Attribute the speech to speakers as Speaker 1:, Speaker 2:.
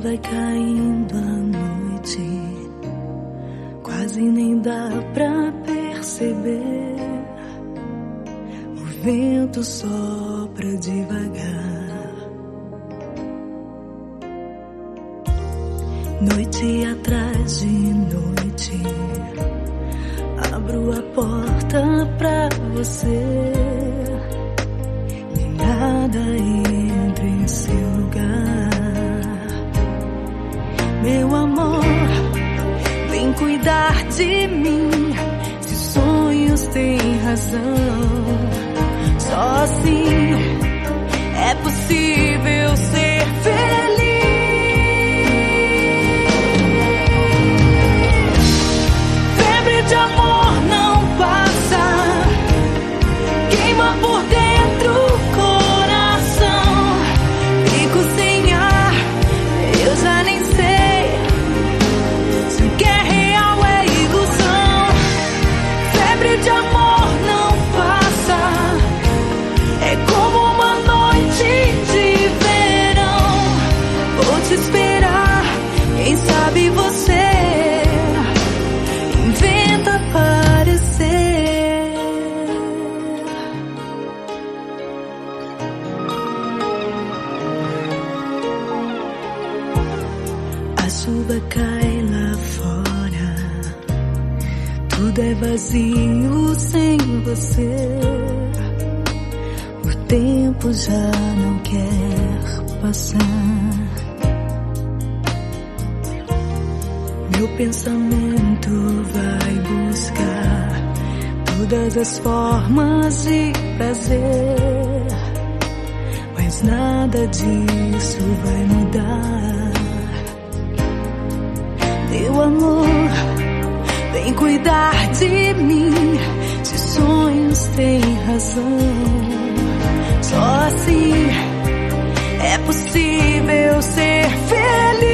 Speaker 1: vai caindo a noite, quase nem dá pra perceber. O vento sopra devagar, noite atrás de noite. Abro a porta pra você, e nada entra em seu lugar. Meu amor, vem cuidar de mim. Se sonhos têm razão, só assim é possível ser feliz. Febre de amor não passa, queima por dentro o coração. Fico sem ar, eu já nem sei se o que é real é ilusão. Febre de amor não passa, é como uma noite de verão. Vou te esperar, quem sabe você inventa aparecer. A chuva cai lá fora, tudo é vazio sem você. O tempo já não quer passar. Meu pensamento vai buscar todas as formas de prazer, mas nada disso vai mudar. Meu amor, vem cuidar de mim. Se sonhos têm razão, só assim é possível ser feliz.